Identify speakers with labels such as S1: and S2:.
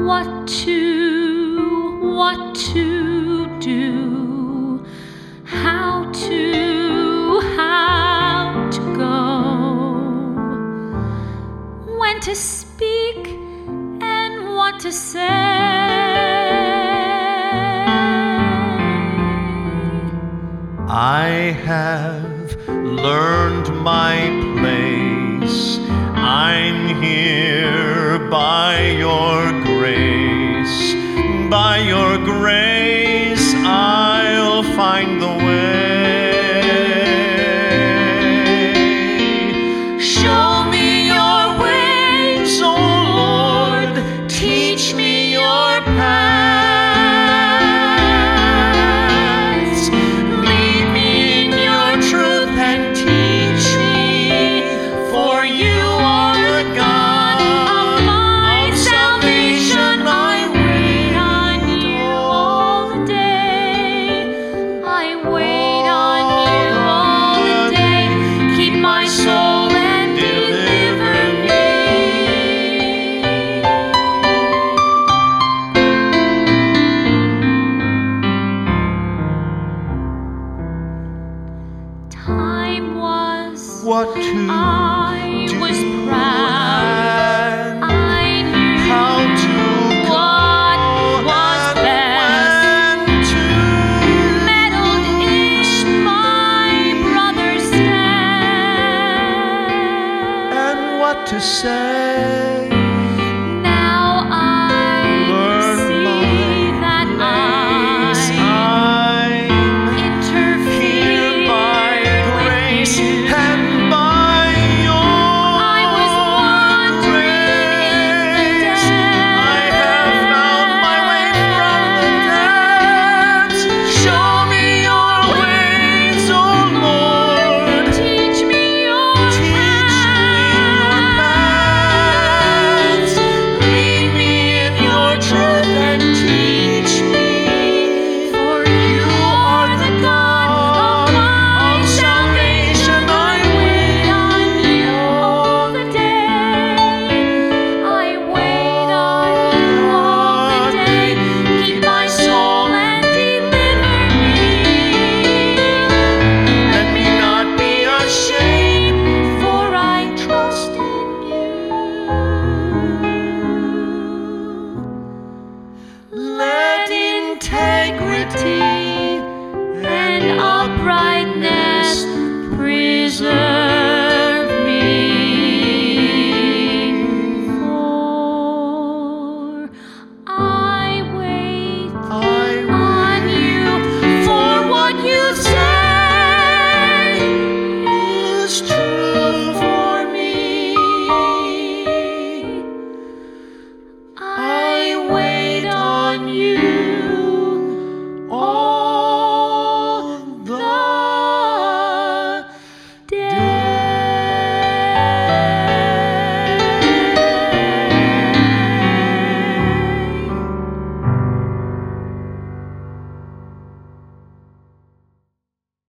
S1: what to do, how to go, when to speak and what to say.
S2: I have learned my place. I'm here by your grace. By your grace, I'll find the way. Show me your ways, O Lord. Teach me your paths. Lead me in your truth and teach me, for you are the God
S1: Of my salvation, I wait on you all the day. I wait on you all the day. Keep my soul and deliver me. Time was
S2: what to
S1: I
S2: do
S1: was proud.
S2: and
S1: I knew
S2: how to
S1: what was
S2: and
S1: best.
S2: when to
S1: Meddled in my brother's stead.
S2: and what to say.
S1: Now I
S2: Learn
S1: see
S2: my
S1: that
S2: place.
S1: I
S2: I'm
S1: interfered
S2: here by grace
S1: with you.
S2: and by your
S1: I was wandering in the
S2: grace. I have found my way from the depths. Show me your ways, O Lord.
S1: Teach me your
S2: Teach me your paths. Lead me in your truth and teach me, for you are the God of my salvation. I wait on you all the day. I wait on you all the day. Keep my soul and deliver me. Let me not be ashamed, for I trust in you. Let integrity